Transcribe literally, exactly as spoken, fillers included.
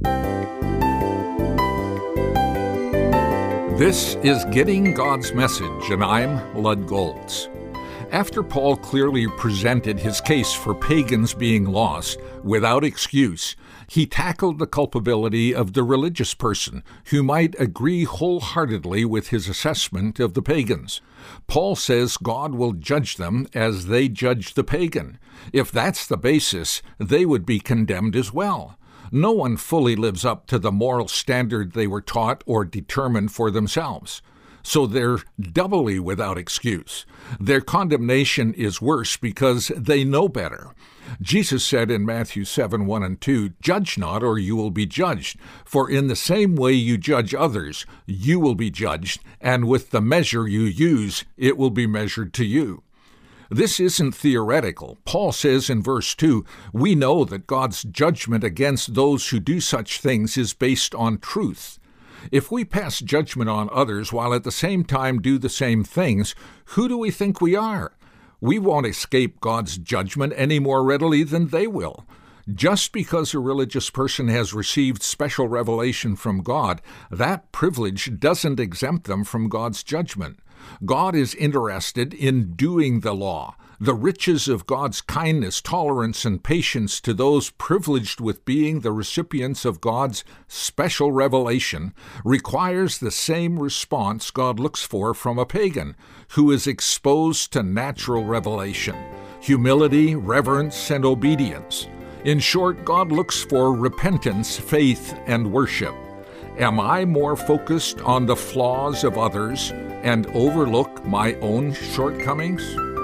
This is Getting God's Message, and I'm Lud Goltz. After Paul clearly presented his case for pagans being lost without excuse, he tackled the culpability of the religious person who might agree wholeheartedly with his assessment of the pagans. Paul says God will judge them as they judge the pagan. If that's the basis, they would be condemned as well. No one fully lives up to the moral standard they were taught or determined for themselves. So they're doubly without excuse. Their condemnation is worse because they know better. Jesus said in Matthew seven, one and two, "Judge not, or you will be judged. For in the same way you judge others, you will be judged, and with the measure you use, it will be measured to you." This isn't theoretical. Paul says in verse two, we know that God's judgment against those who do such things is based on truth. If we pass judgment on others while at the same time do the same things, who do we think we are? We won't escape God's judgment any more readily than they will. Just because a religious person has received special revelation from God, that privilege doesn't exempt them from God's judgment. God is interested in doing the law. The riches of God's kindness, tolerance, and patience to those privileged with being the recipients of God's special revelation requires the same response God looks for from a pagan who is exposed to natural revelation: humility, reverence, and obedience. In short, God looks for repentance, faith, and worship. Am I more focused on the flaws of others and overlook my own shortcomings?